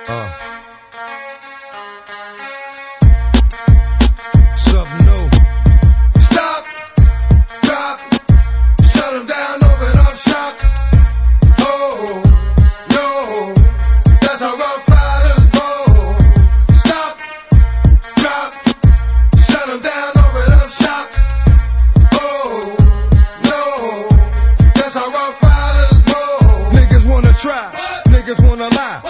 Something new. Stop, drop, shut them down, open up shop. Oh, no, that's how Rough Riders roll. Stop, drop, shut them down, open up shop. Oh, no, that's how Rough Riders roll. Niggas wanna try, niggas wanna lie.